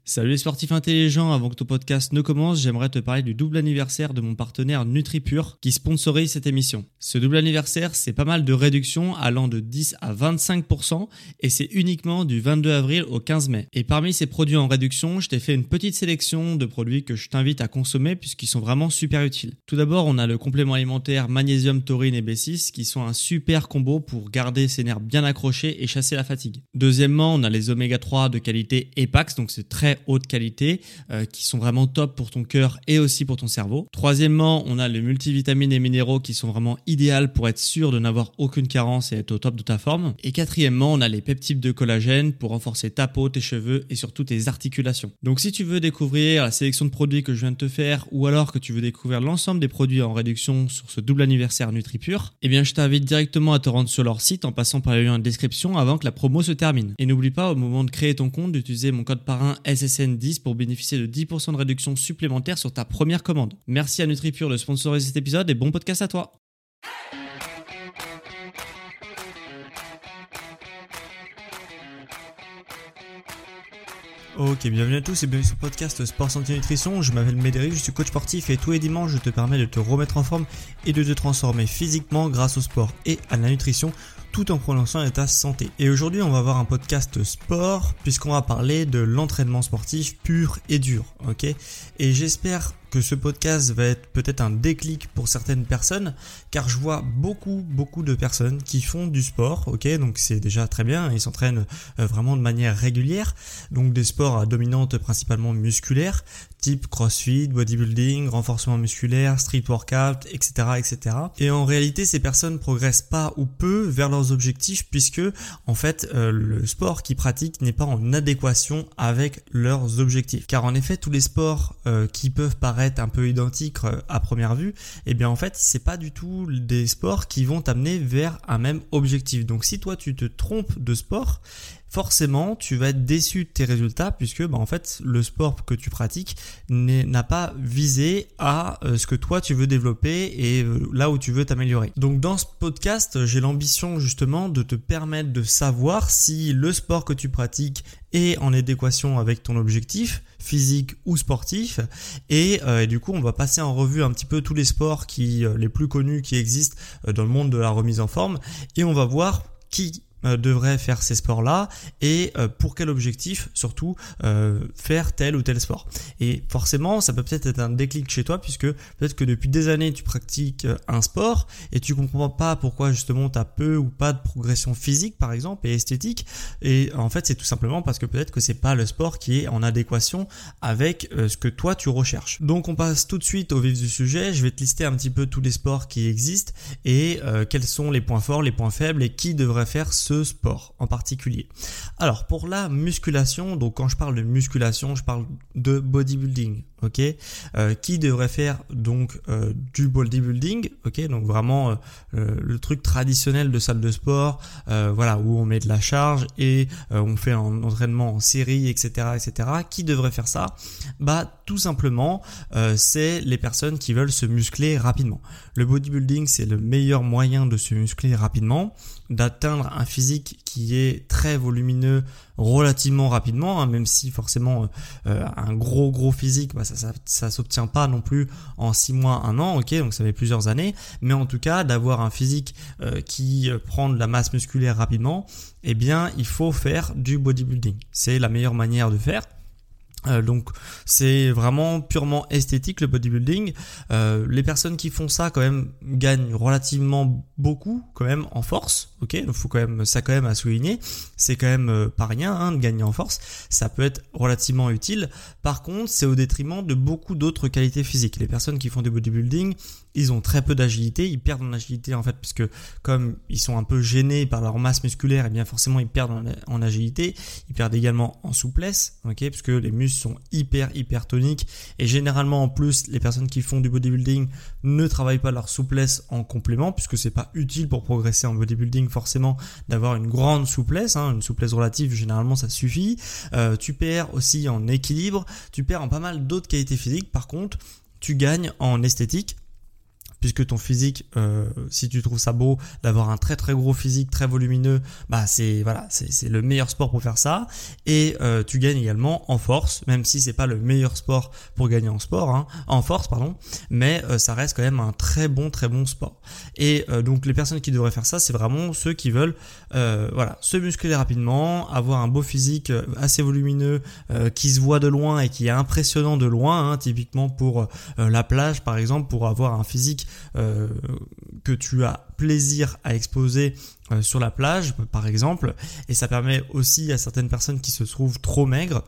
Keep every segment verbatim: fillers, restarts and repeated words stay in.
Salut les sportifs intelligents, avant que ton podcast ne commence, j'aimerais te parler du double anniversaire de mon partenaire NutriPure qui sponsorise cette émission. Ce double anniversaire, c'est pas mal de réductions allant de dix à vingt-cinq pour cent et c'est uniquement du vingt-deux avril au quinze mai. Et parmi ces produits en réduction, je t'ai fait une petite sélection de produits que je t'invite à consommer puisqu'ils sont vraiment super utiles. Tout d'abord, on a le complément alimentaire magnésium, taurine et B six qui sont un super combo pour garder ses nerfs bien accrochés et chasser la fatigue. Deuxièmement, on a les oméga trois de qualité Epax, donc c'est très haute qualité euh, qui sont vraiment top pour ton cœur et aussi pour ton cerveau. Troisièmement, on a les multivitamines et minéraux qui sont vraiment idéales pour être sûr de n'avoir aucune carence et être au top de ta forme. Et quatrièmement, on a les peptides de collagène pour renforcer ta peau, tes cheveux et surtout tes articulations. Donc si tu veux découvrir la sélection de produits que je viens de te faire ou alors que tu veux découvrir l'ensemble des produits en réduction sur ce double anniversaire NutriPure, eh bien je t'invite directement à te rendre sur leur site en passant par le lien de description avant que la promo se termine. Et n'oublie pas au moment de créer ton compte d'utiliser mon code parrain S S N dix pour bénéficier de dix pour cent de réduction supplémentaire sur ta première commande. Merci à NutriPure de sponsoriser cet épisode et bon podcast à toi. Ok, bienvenue à tous et bienvenue sur le podcast Sport Santé Nutrition. Je m'appelle Médéric, je suis coach sportif et tous les dimanches je te permets de te remettre en forme et de te transformer physiquement grâce au sport et à la nutrition, tout en prononçant ta santé. Et aujourd'hui, on va avoir un podcast sport puisqu'on va parler de l'entraînement sportif pur et dur, ok ? Et j'espère que ce podcast va être peut-être un déclic pour certaines personnes, car je vois beaucoup, beaucoup de personnes qui font du sport, ok ? Donc c'est déjà très bien, ils s'entraînent vraiment de manière régulière, donc des sports à dominante principalement musculaire, type crossfit, bodybuilding, renforcement musculaire, street workout, et cetera, et cetera. Et en réalité, ces personnes progressent pas ou peu vers leurs objectifs puisque, en fait, euh, le sport qu'ils pratiquent n'est pas en adéquation avec leurs objectifs. Car en effet, tous les sports euh, qui peuvent paraître un peu identiques euh, à première vue, eh bien en fait, c'est pas du tout des sports qui vont t'amener vers un même objectif. Donc si toi tu te trompes de sport, forcément, tu vas être déçu de tes résultats puisque bah, en fait, le sport que tu pratiques n'a pas visé à euh, ce que toi tu veux développer et euh, là où tu veux t'améliorer. Donc dans ce podcast, j'ai l'ambition justement de te permettre de savoir si le sport que tu pratiques est en adéquation avec ton objectif physique ou sportif et, euh, et du coup on va passer en revue un petit peu tous les sports qui euh, les plus connus qui existent euh, dans le monde de la remise en forme et on va voir qui Euh, devrait faire ces sports-là et euh, pour quel objectif surtout euh, faire tel ou tel sport. Et forcément, ça peut peut-être être un déclic chez toi puisque peut-être que depuis des années tu pratiques un sport et tu comprends pas pourquoi justement tu as peu ou pas de progression physique par exemple et esthétique et en fait c'est tout simplement parce que peut-être que c'est pas le sport qui est en adéquation avec euh, ce que toi tu recherches. Donc on passe tout de suite au vif du sujet, je vais te lister un petit peu tous les sports qui existent et euh, quels sont les points forts, les points faibles et qui devrait faire ce sport en particulier. Alors pour la musculation, donc quand je parle de musculation, je parle de bodybuilding, ok, euh, qui devrait faire donc euh, du bodybuilding, ok, donc vraiment euh, le truc traditionnel de salle de sport, euh, voilà où on met de la charge et euh, on fait un entraînement en série, et cetera, et cetera. Qui devrait faire ça ? Bah tout simplement, euh, c'est les personnes qui veulent se muscler rapidement. Le bodybuilding, c'est le meilleur moyen de se muscler rapidement, d'atteindre un physique qui est très volumineux relativement rapidement, hein, même si forcément euh, un gros gros physique, bah, ça, ça ça s'obtient pas non plus en six mois, un an, ok, donc ça fait plusieurs années, mais en tout cas d'avoir un physique euh, qui prend de la masse musculaire rapidement, eh bien il faut faire du bodybuilding. C'est la meilleure manière de faire. Euh, donc c'est vraiment purement esthétique le bodybuilding. Euh, les personnes qui font ça quand même gagnent relativement beaucoup quand même en force, ok, donc faut quand même ça quand même à souligner. C'est quand même euh, pas rien hein, de gagner en force. Ça peut être relativement utile. Par contre, c'est au détriment de beaucoup d'autres qualités physiques. Les personnes qui font du bodybuilding, ils ont très peu d'agilité, ils perdent en agilité en fait puisque comme ils sont un peu gênés par leur masse musculaire, et bien forcément ils perdent en, en agilité, ils perdent également en souplesse, ok, puisque les muscles sont hyper hyper toniques et généralement en plus les personnes qui font du bodybuilding ne travaillent pas leur souplesse en complément puisque c'est pas utile pour progresser en bodybuilding forcément d'avoir une grande souplesse, hein, une souplesse relative généralement ça suffit. Euh, tu perds aussi en équilibre, tu perds en pas mal d'autres qualités physiques, par contre tu gagnes en esthétique. puisque ton physique, euh, si tu trouves ça beau d'avoir un très très gros physique, très volumineux, bah c'est voilà, c'est c'est le meilleur sport pour faire ça. Et euh, tu gagnes également en force, même si c'est pas le meilleur sport pour gagner en sport, hein, en force pardon, mais euh, ça reste quand même un très bon très bon sport. Et euh, donc les personnes qui devraient faire ça, c'est vraiment ceux qui veulent euh, voilà se muscler rapidement, avoir un beau physique assez volumineux, euh, qui se voit de loin et qui est impressionnant de loin, hein, typiquement pour euh, la plage par exemple, pour avoir un physique euh, que tu as plaisir à exposer euh, sur la plage par exemple. Et ça permet aussi à certaines personnes qui se trouvent trop maigres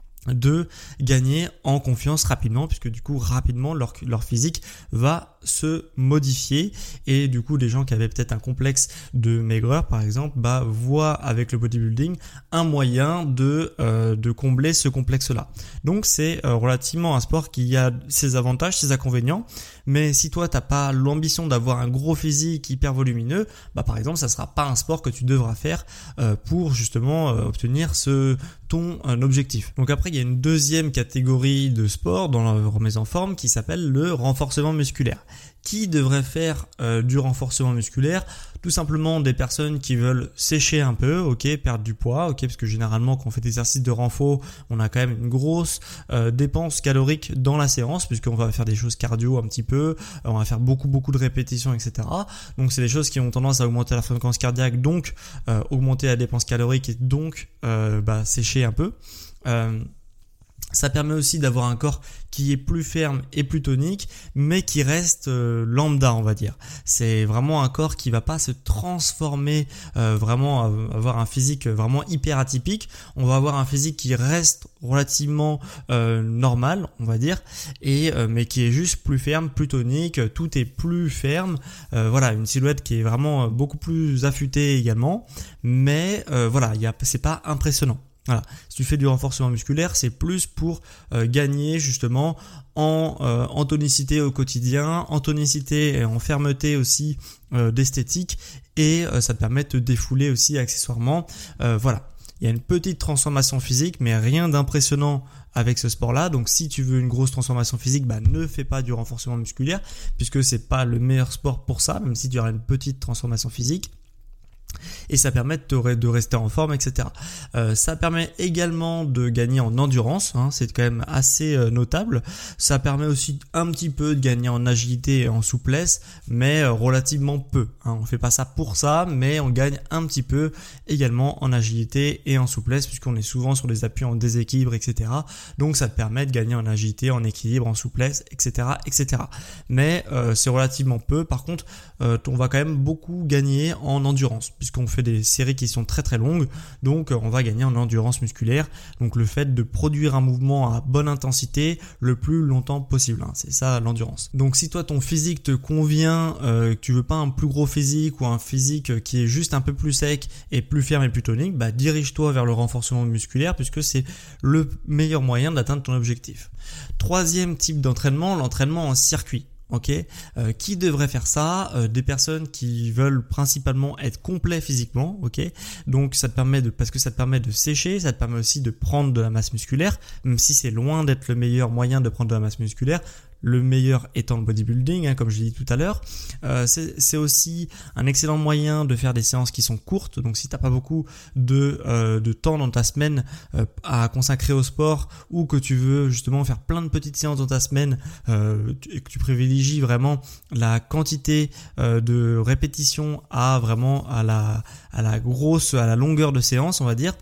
de gagner en confiance rapidement, puisque du coup rapidement leur, leur physique va se modifier, et du coup les gens qui avaient peut-être un complexe de maigreur par exemple, bah voient avec le bodybuilding un moyen de euh, de combler ce complexe là. Donc c'est euh, relativement un sport qui a ses avantages, ses inconvénients, mais si toi t'as pas l'ambition d'avoir un gros physique hyper volumineux, bah par exemple ça sera pas un sport que tu devras faire euh, pour justement euh, obtenir ce ton euh, objectif. Donc après il y a une deuxième catégorie de sport dans la remise en forme qui s'appelle le renforcement musculaire. Qui devrait faire euh, du renforcement musculaire? Tout simplement des personnes qui veulent sécher un peu, ok, perdre du poids, ok, parce que généralement quand on fait des exercices de renfort, on a quand même une grosse euh, dépense calorique dans la séance, puisqu'on va faire des choses cardio un petit peu, on va faire beaucoup beaucoup de répétitions, et cetera. Donc c'est des choses qui ont tendance à augmenter la fréquence cardiaque, donc euh, augmenter la dépense calorique et donc euh, bah, sécher un peu. Euh, Ça permet aussi d'avoir un corps qui est plus ferme et plus tonique, mais qui reste euh, lambda, on va dire. C'est vraiment un corps qui va pas se transformer, euh, vraiment avoir un physique vraiment hyper atypique. On va avoir un physique qui reste relativement euh, normal, on va dire, et euh, mais qui est juste plus ferme, plus tonique. Tout est plus ferme. Euh, voilà, une silhouette qui est vraiment beaucoup plus affûtée également, mais euh, voilà, il y a, c'est pas impressionnant. Voilà, si tu fais du renforcement musculaire, c'est plus pour euh, gagner justement en, euh, en tonicité au quotidien, en tonicité et en fermeté aussi euh, d'esthétique, et euh, ça te permet de te défouler aussi accessoirement. Euh, voilà, il y a une petite transformation physique, mais rien d'impressionnant avec ce sport-là. Donc si tu veux une grosse transformation physique, bah ne fais pas du renforcement musculaire, puisque c'est pas le meilleur sport pour ça, même si tu auras une petite transformation physique. Et ça permet de, te, de rester en forme, et cetera. Euh, ça permet également de gagner en endurance, hein, c'est quand même assez euh, notable. Ça permet aussi un petit peu de gagner en agilité et en souplesse, mais euh, relativement peu. Hein. On fait pas ça pour ça, mais on gagne un petit peu également en agilité et en souplesse, puisqu'on est souvent sur des appuis en déséquilibre, et cetera. Donc ça te permet de gagner en agilité, en équilibre, en souplesse, et cetera, et cetera. Mais euh, c'est relativement peu. Par contre, euh, on va quand même beaucoup gagner en endurance, puisqu'on fait des séries qui sont très très longues, donc on va gagner en endurance musculaire. Donc le fait de produire un mouvement à bonne intensité le plus longtemps possible, hein, c'est ça l'endurance. Donc si toi ton physique te convient, euh, que tu veux pas un plus gros physique ou un physique qui est juste un peu plus sec et plus ferme et plus tonique, bah dirige-toi vers le renforcement musculaire, puisque c'est le meilleur moyen d'atteindre ton objectif. Troisième type d'entraînement, l'entraînement en circuit. Ok, euh, qui devrait faire ça? euh, Des personnes qui veulent principalement être complets physiquement. Ok, donc ça te permet de, parce que ça te permet de sécher, ça te permet aussi de prendre de la masse musculaire, même si c'est loin d'être le meilleur moyen de prendre de la masse musculaire. Le meilleur étant le bodybuilding, hein, comme je l'ai dit tout à l'heure. Euh, c'est, c'est aussi un excellent moyen de faire des séances qui sont courtes. Donc si t'as pas beaucoup de, euh, de temps dans ta semaine euh, à consacrer au sport, ou que tu veux justement faire plein de petites séances dans ta semaine, euh, et que tu privilégies vraiment la quantité euh, de répétitions à vraiment à la, à la grosse, à la longueur de séance, on va dire.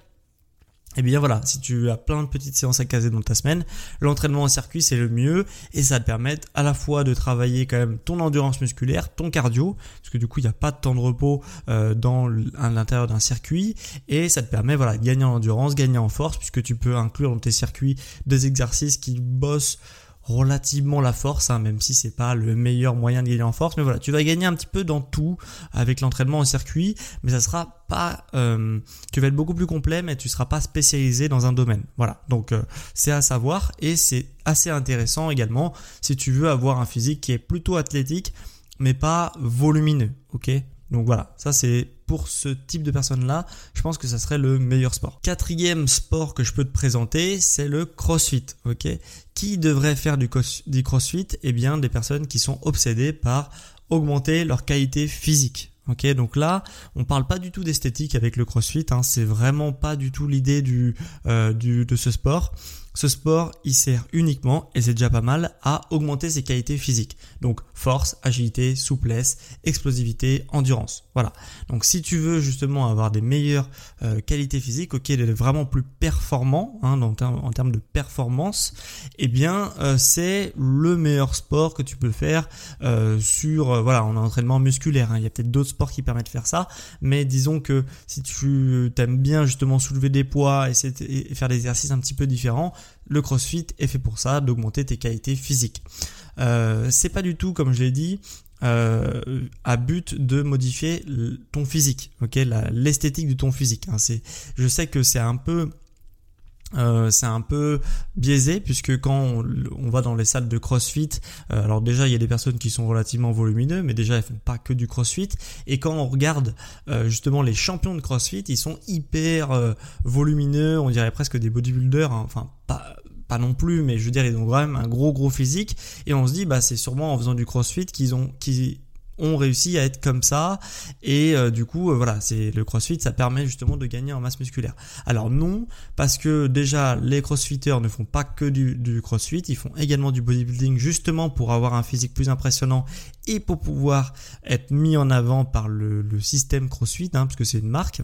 Et bien voilà, si tu as plein de petites séances à caser dans ta semaine, l'entraînement en circuit c'est le mieux, et ça te permet à la fois de travailler quand même ton endurance musculaire, ton cardio, parce que du coup il n'y a pas de temps de repos euh, dans à l'intérieur d'un circuit, et ça te permet voilà de gagner en endurance, gagner en force, puisque tu peux inclure dans tes circuits des exercices qui bossent relativement la force, hein, même si c'est pas le meilleur moyen de gagner en force, mais voilà, tu vas gagner un petit peu dans tout avec l'entraînement en circuit, mais ça sera pas, euh, tu vas être beaucoup plus complet, mais tu seras pas spécialisé dans un domaine. Voilà, donc euh, c'est à savoir, et c'est assez intéressant également si tu veux avoir un physique qui est plutôt athlétique, mais pas volumineux, ok. Donc voilà, ça c'est pour ce type de personnes-là, je pense que ça serait le meilleur sport. Quatrième sport que je peux te présenter, c'est le CrossFit. Ok, qui devrait faire du, du CrossFit? Eh bien, des personnes qui sont obsédées par augmenter leur qualité physique. Ok, donc là, on parle pas du tout d'esthétique avec le CrossFit. Hein, c'est vraiment pas du tout l'idée du, euh, du de ce sport. Ce sport, il sert uniquement, et c'est déjà pas mal, à augmenter ses qualités physiques. Donc force, agilité, souplesse, explosivité, endurance. Voilà. Donc si tu veux justement avoir des meilleures euh, qualités physiques, ok, d'être vraiment plus performant hein, dans, en termes de performance, eh bien euh, c'est le meilleur sport que tu peux faire euh, sur euh, voilà, en entraînement musculaire. Hein. Il y a peut-être d'autres sports qui permettent de faire ça, mais disons que si tu aimes bien justement soulever des poids et, et faire des exercices un petit peu différents, le CrossFit est fait pour ça, d'augmenter tes qualités physiques. Euh, c'est pas du tout, comme je l'ai dit, euh, à but de modifier ton physique, ok, la, l'esthétique de ton physique. Hein, c'est, je sais que c'est un peu Euh, c'est un peu biaisé puisque quand on, on va dans les salles de CrossFit, euh, alors déjà il y a des personnes qui sont relativement volumineux, mais déjà elles font pas que du CrossFit. Et quand on regarde euh, justement les champions de CrossFit, ils sont hyper euh, volumineux, on dirait presque des bodybuilders, hein. Enfin pas pas non plus, mais je veux dire ils ont quand même un gros gros physique. Et on se dit bah c'est sûrement en faisant du CrossFit qu'ils ont qu'ils ont réussi à être comme ça et euh, du coup euh, voilà, c'est le CrossFit, ça permet justement de gagner en masse musculaire. Alors non, parce que déjà les CrossFitters ne font pas que du, du CrossFit, ils font également du bodybuilding justement pour avoir un physique plus impressionnant et pour pouvoir être mis en avant par le, le système CrossFit, hein, parce que c'est une marque.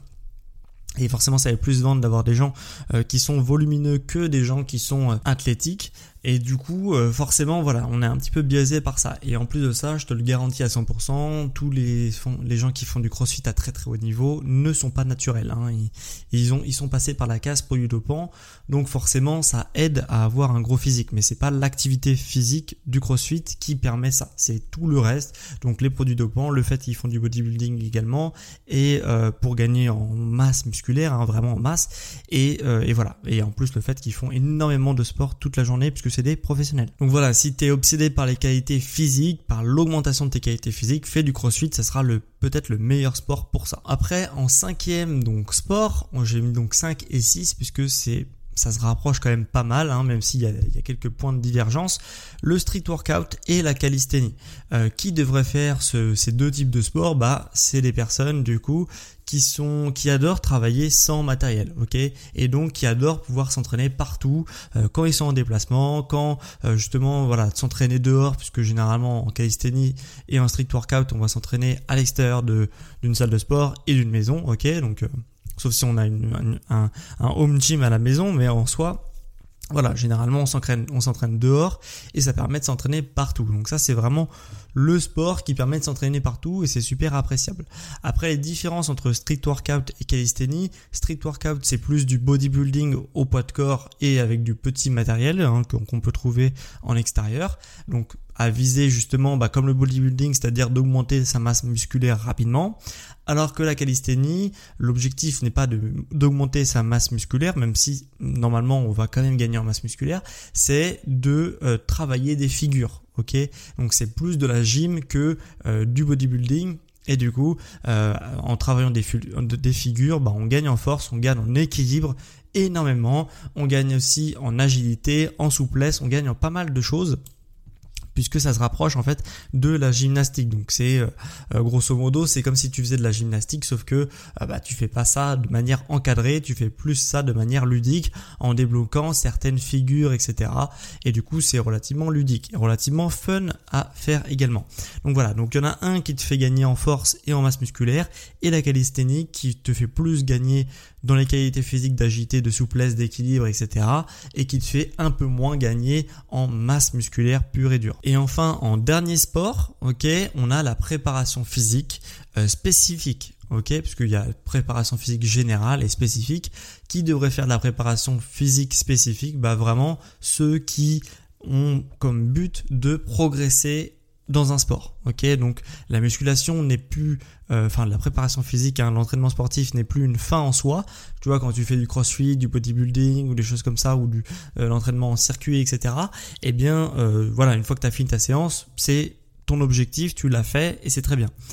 Et forcément, ça va plus vendre d'avoir des gens euh, qui sont volumineux que des gens qui sont euh, athlétiques. Et du coup, euh, forcément, voilà, on est un petit peu biaisé par ça. Et en plus de ça, je te le garantis à cent pour cent, tous les, font, les gens qui font du CrossFit à très très haut niveau ne sont pas naturels. Hein. Ils, ils, ont, ils sont passés par la case polydopant, donc forcément, ça aide à avoir un gros physique. Mais c'est pas l'activité physique du CrossFit qui permet ça. C'est tout le reste. Donc les produits dopants, le fait qu'ils font du bodybuilding également, et euh, pour gagner en masse musculaire, hein, vraiment en masse. Et, euh, et voilà. Et en plus, le fait qu'ils font énormément de sport toute la journée, puisque c'est des professionnels. Donc voilà, si tu es obsédé par les qualités physiques, par l'augmentation de tes qualités physiques, fais du CrossFit, ça sera le peut-être le meilleur sport pour ça. Après, en cinquième donc sport, j'ai mis donc cinq et six puisque c'est ça se rapproche quand même pas mal, hein, même s'il y a, il y a quelques points de divergence. Le street workout et la calisthénie. Euh, qui devrait faire ce, ces deux types de sports? Bah, c'est des personnes du coup qui sont qui adorent travailler sans matériel, ok, et donc qui adorent pouvoir s'entraîner partout euh, quand ils sont en déplacement, quand euh, justement voilà s'entraîner dehors, puisque généralement en calisthénie et en street workout on va s'entraîner à l'extérieur de d'une salle de sport et d'une maison, ok, donc euh, sauf si on a une, un, un home gym à la maison, mais en soi, voilà, généralement on s'entraîne, on s'entraîne dehors et ça permet de s'entraîner partout. Donc ça, c'est vraiment le sport qui permet de s'entraîner partout et c'est super appréciable. Après, les différences entre street workout et calisthénie, street workout c'est plus du bodybuilding au poids de corps et avec du petit matériel hein, qu'on peut trouver en extérieur. Donc à viser justement bah, comme le bodybuilding, c'est-à-dire d'augmenter sa masse musculaire rapidement. Alors que la calisthénie, l'objectif n'est pas de, d'augmenter sa masse musculaire, même si normalement on va quand même gagner en masse musculaire, c'est de euh, travailler des figures, ok. Donc c'est plus de la gym que euh, du bodybuilding. Et du coup, euh, en travaillant des, des figures, bah, on gagne en force, on gagne en équilibre énormément, on gagne aussi en agilité, en souplesse, on gagne en pas mal de choses, puisque ça se rapproche en fait de la gymnastique. Donc c'est euh, grosso modo, c'est comme si tu faisais de la gymnastique, sauf que euh, bah tu fais pas ça de manière encadrée, tu fais plus ça de manière ludique en débloquant certaines figures, et cetera. Et du coup c'est relativement ludique et relativement fun à faire également. Donc voilà, donc il y en a un qui te fait gagner en force et en masse musculaire, et la calisthénie qui te fait plus gagner dans les qualités physiques d'agilité, de souplesse, d'équilibre, et cetera. Et qui te fait un peu moins gagner en masse musculaire pure et dure. Et enfin, en dernier sport, ok, on a la préparation physique euh, spécifique, ok, parce qu'il y a préparation physique générale et spécifique. Qui devrait faire de la préparation physique spécifique? Bah vraiment ceux qui ont comme but de progresser dans un sport, ok. Donc la musculation n'est plus, euh, enfin la préparation physique, hein, l'entraînement sportif n'est plus une fin en soi. Tu vois, quand tu fais du crossfit, du bodybuilding ou des choses comme ça, ou du euh, l'entraînement en circuit, et cetera. Eh bien, euh, voilà, une fois que tu as fini ta séance, c'est ton objectif, tu l'as fait et c'est très bien.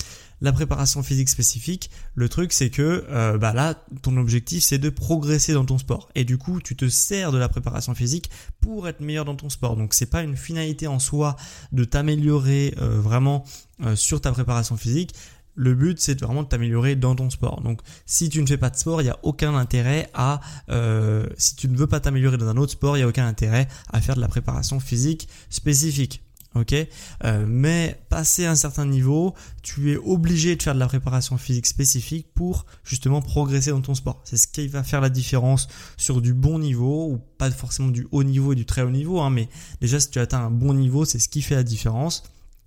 La préparation physique spécifique, le truc c'est que euh, bah là, ton objectif c'est de progresser dans ton sport. Et du coup, tu te sers de la préparation physique pour être meilleur dans ton sport. Donc c'est pas une finalité en soi de t'améliorer euh, vraiment euh, sur ta préparation physique. Le but, c'est vraiment de t'améliorer dans ton sport. Donc, si tu ne fais pas de sport, il n'y a aucun intérêt à... Euh, si tu ne veux pas t'améliorer dans un autre sport, il n'y a aucun intérêt à faire de la préparation physique spécifique. Ok, euh, mais passé un certain niveau, tu es obligé de faire de la préparation physique spécifique pour justement progresser dans ton sport. C'est ce qui va faire la différence sur du bon niveau, ou pas forcément du haut niveau et du très haut niveau, hein, mais déjà si tu atteins un bon niveau, c'est ce qui fait la différence.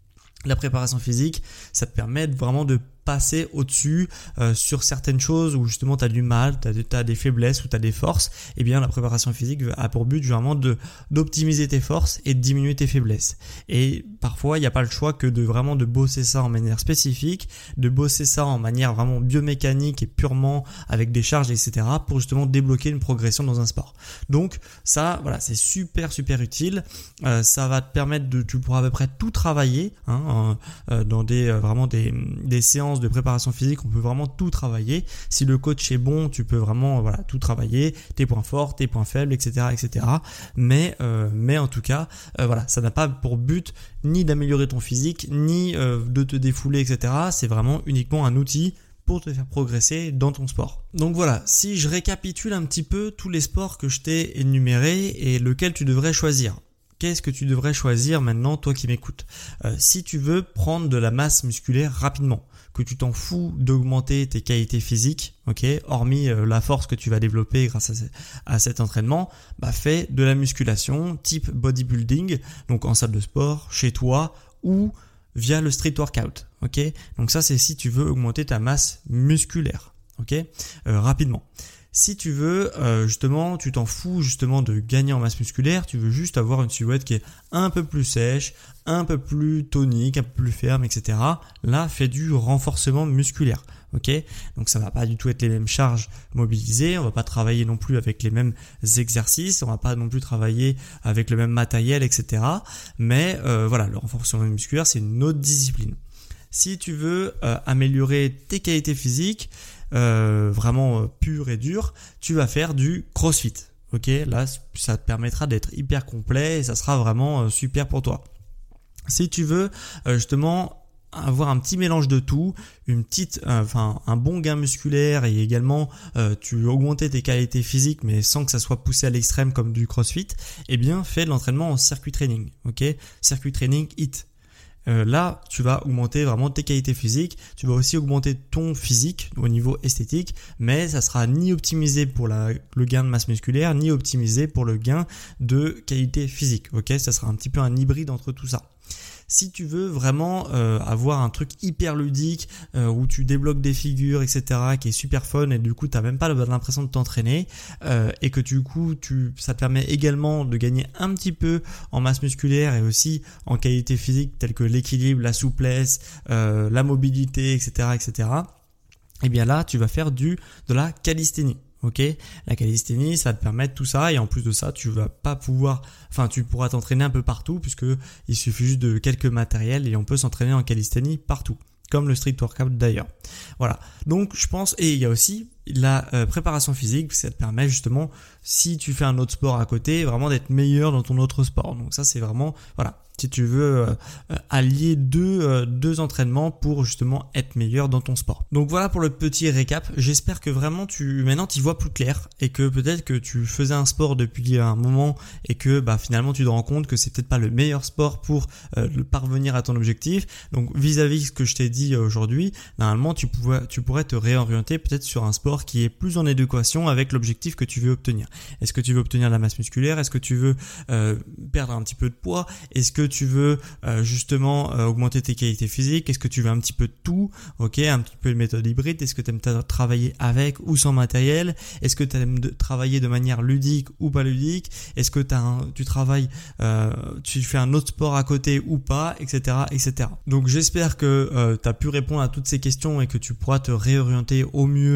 La préparation physique, ça te permet vraiment de passer au-dessus euh, sur certaines choses où justement tu as du mal, tu as des faiblesses ou tu as des forces. Et bien la préparation physique a pour but vraiment de d'optimiser tes forces et de diminuer tes faiblesses. Et parfois, il n'y a pas le choix que de vraiment de bosser ça en manière spécifique, de bosser ça en manière vraiment biomécanique et purement avec des charges, et cetera pour justement débloquer une progression dans un sport. Donc ça, voilà, c'est super super utile. Euh, ça va te permettre de, tu pourras à peu près tout travailler hein, euh, dans des euh, vraiment des, des séances de préparation physique, on peut vraiment tout travailler. Si le coach est bon, tu peux vraiment voilà tout travailler, tes points forts, tes points faibles, et cetera, et cetera. Mais euh, mais en tout cas, euh, voilà, ça n'a pas pour but ni d'améliorer ton physique, ni euh, de te défouler, et cetera. C'est vraiment uniquement un outil pour te faire progresser dans ton sport. Donc voilà, si je récapitule un petit peu tous les sports que je t'ai énumérés et lequel tu devrais choisir. Qu'est-ce que tu devrais choisir maintenant, toi qui m'écoutes ? euh, Si tu veux prendre de la masse musculaire rapidement, que tu t'en fous d'augmenter tes qualités physiques, ok, hormis euh, la force que tu vas développer grâce à, ce, à cet entraînement, bah fais de la musculation type bodybuilding, donc en salle de sport, chez toi ou via le street workout, ok. Donc ça c'est si tu veux augmenter ta masse musculaire, ok, euh, rapidement. Si tu veux, euh, justement, tu t'en fous justement de gagner en masse musculaire, tu veux juste avoir une silhouette qui est un peu plus sèche, un peu plus tonique, un peu plus ferme, et cetera. Là, fais du renforcement musculaire, ok ? Donc ça va pas du tout être les mêmes charges mobilisées, on va pas travailler non plus avec les mêmes exercices, on va pas non plus travailler avec le même matériel, et cetera. Mais euh, voilà, le renforcement musculaire, c'est une autre discipline. Si tu veux euh, améliorer tes qualités physiques, Euh, vraiment euh, pur et dur, tu vas faire du CrossFit. Ok, là ça te permettra d'être hyper complet et ça sera vraiment euh, super pour toi. Si tu veux euh, justement avoir un petit mélange de tout, une petite, euh, enfin un bon gain musculaire et également euh, tu veux augmenter tes qualités physiques mais sans que ça soit poussé à l'extrême comme du CrossFit, eh bien fais de l'entraînement en circuit training. Ok, circuit training H I I T. Euh, là, tu vas augmenter vraiment tes qualités physiques, tu vas aussi augmenter ton physique au niveau esthétique, mais ça sera ni optimisé pour la, le gain de masse musculaire, ni optimisé pour le gain de qualité physique. Ok, ça sera un petit peu un hybride entre tout ça. Si tu veux vraiment euh, avoir un truc hyper ludique euh, où tu débloques des figures, et cetera, qui est super fun et du coup tu n'as même pas l'impression de t'entraîner euh, et que du coup tu, ça te permet également de gagner un petit peu en masse musculaire et aussi en qualité physique telle que l'équilibre, la souplesse, euh, la mobilité, et cetera, et cetera. Et bien là tu vas faire du de la calisthénie. Ok, la calisthénie, ça va te permettre tout ça et en plus de ça, tu vas pas pouvoir, enfin, tu pourras t'entraîner un peu partout puisque il suffit juste de quelques matériels et on peut s'entraîner en calisthénie partout, comme le street workout d'ailleurs. Voilà. Donc, je pense, et il y a aussi la euh, préparation physique, ça te permet justement, si tu fais un autre sport à côté, vraiment d'être meilleur dans ton autre sport. Donc ça, c'est vraiment, voilà. Si tu veux euh, allier deux, euh, deux entraînements pour justement être meilleur dans ton sport. Donc voilà pour le petit récap. J'espère que vraiment tu maintenant tu vois plus clair et que peut-être que tu faisais un sport depuis un moment et que bah finalement tu te rends compte que c'est peut-être pas le meilleur sport pour euh, parvenir à ton objectif. Donc vis-à-vis de ce que je t'ai dit aujourd'hui, normalement tu pourrais tu pourrais te réorienter peut-être sur un sport qui est plus en adéquation avec l'objectif que tu veux obtenir. Est-ce que tu veux obtenir de la masse musculaire? Est-ce que tu veux euh, perdre un petit peu de poids? Est-ce que tu veux euh, justement euh, augmenter tes qualités physiques? Est-ce que tu veux un petit peu de tout? Ok, un petit peu de méthode hybride. Est-ce que tu aimes travailler avec ou sans matériel? Est-ce que tu aimes de, travailler de manière ludique ou pas ludique? Est-ce que t'as un, tu travailles, euh, tu fais un autre sport à côté ou pas, et cetera, et cetera. Donc j'espère que euh, tu as pu répondre à toutes ces questions et que tu pourras te réorienter au mieux euh,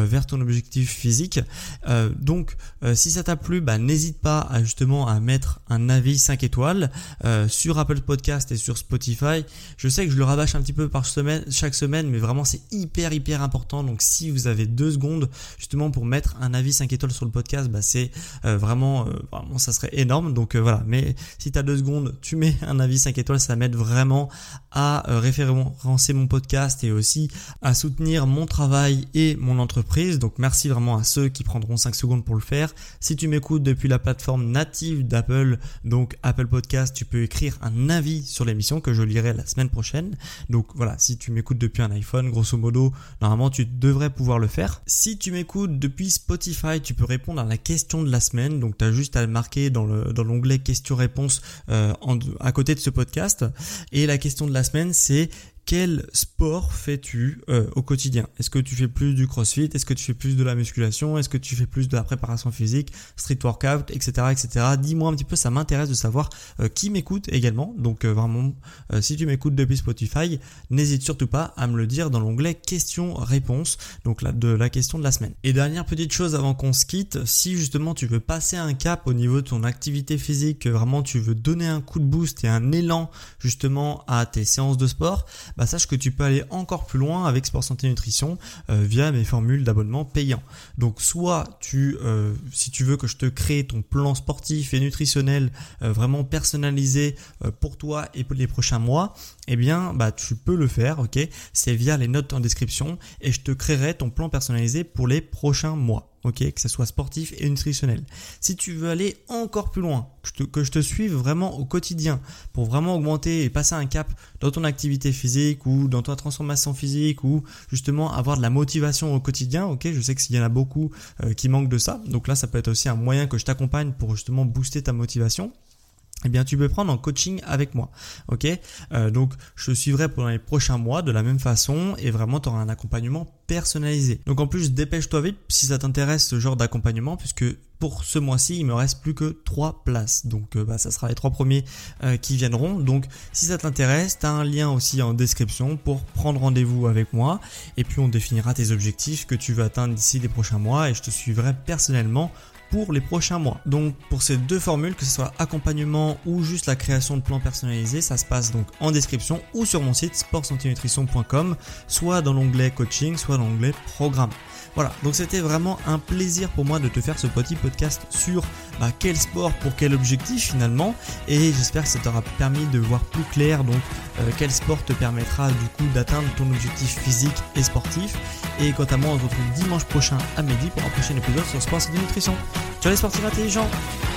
euh, vers ton objectif physique. Euh, donc euh, si ça t'a plu, bah, n'hésite pas à justement à mettre un avis cinq étoiles euh, sur Apple Podcast et sur Spotify. Je sais que je le rabâche un petit peu par semaine, chaque semaine, mais vraiment c'est hyper hyper important. Donc si vous avez deux secondes justement pour mettre un avis cinq étoiles sur le podcast, bah, c'est euh, vraiment, euh, vraiment ça serait énorme. Donc euh, voilà, mais si tu as deux secondes, tu mets un avis cinq étoiles, ça m'aide vraiment à euh, référencer mon podcast et aussi à soutenir mon travail et mon entreprise. Donc merci vraiment à ceux qui prendront cinq secondes pour le faire. Si tu m'écoutes depuis la plateforme native d'Apple, donc Apple Podcast, tu peux écrire un avis sur l'émission que je lirai la semaine prochaine. Donc voilà, si tu m'écoutes depuis un iPhone, grosso modo, normalement tu devrais pouvoir le faire. Si tu m'écoutes depuis Spotify, tu peux répondre à la question de la semaine. Donc tu as juste à le marquer dans le dans l'onglet questions-réponses euh, en, à côté de ce podcast. Et la question de la semaine, c'est: quel sport fais-tu euh, au quotidien? Est-ce que tu fais plus du crossfit? Est-ce que tu fais plus de la musculation? Est-ce que tu fais plus de la préparation physique, street workout, et cetera, et cetera. Dis-moi un petit peu, ça m'intéresse de savoir euh, qui m'écoute également. Donc euh, vraiment, euh, si tu m'écoutes depuis Spotify, n'hésite surtout pas à me le dire dans l'onglet questions-réponses, donc là, de la question de la semaine. Et dernière petite chose avant qu'on se quitte, si justement tu veux passer un cap au niveau de ton activité physique, que vraiment tu veux donner un coup de boost et un élan justement à tes séances de sport, bah sache que tu peux aller encore plus loin avec Sport Santé Nutrition euh, via mes formules d'abonnement payant. Donc soit tu, euh, si tu veux que je te crée ton plan sportif et nutritionnel euh, vraiment personnalisé euh, pour toi et pour les prochains mois, eh bien bah tu peux le faire, ok. C'est via les notes en description et je te créerai ton plan personnalisé pour les prochains mois. Ok, que ce soit sportif et nutritionnel. Si tu veux aller encore plus loin, que je, te, que je te suive vraiment au quotidien pour vraiment augmenter et passer un cap dans ton activité physique ou dans ta transformation physique ou justement avoir de la motivation au quotidien, ok, je sais qu'il y en a beaucoup euh, qui manquent de ça. Donc là, ça peut être aussi un moyen que je t'accompagne pour justement booster ta motivation. Eh bien, tu peux prendre en coaching avec moi, ok. Euh, donc, je te suivrai pendant les prochains mois de la même façon et vraiment, tu auras un accompagnement personnalisé. Donc, en plus, dépêche-toi vite si ça t'intéresse ce genre d'accompagnement, puisque pour ce mois-ci, il me reste plus que trois places. Donc, euh, bah, ça sera les trois premiers euh, qui viendront. Donc, si ça t'intéresse, tu as un lien aussi en description pour prendre rendez-vous avec moi. Et puis, on définira tes objectifs que tu veux atteindre d'ici les prochains mois et je te suivrai personnellement pour les prochains mois. Donc pour ces deux formules, que ce soit accompagnement ou juste la création de plans personnalisés, ça se passe donc en description ou sur mon site sport santé nutrition point com, soit dans l'onglet coaching, soit dans l'onglet programme. Voilà, donc c'était vraiment un plaisir pour moi de te faire ce petit podcast sur bah, quel sport pour quel objectif finalement, et j'espère que ça t'aura permis de voir plus clair donc euh, quel sport te permettra du coup d'atteindre ton objectif physique et sportif. Et quant à moi, on se retrouve dimanche prochain à midi pour un prochain épisode sur Sport Santé Nutrition. Ciao les sportifs intelligents!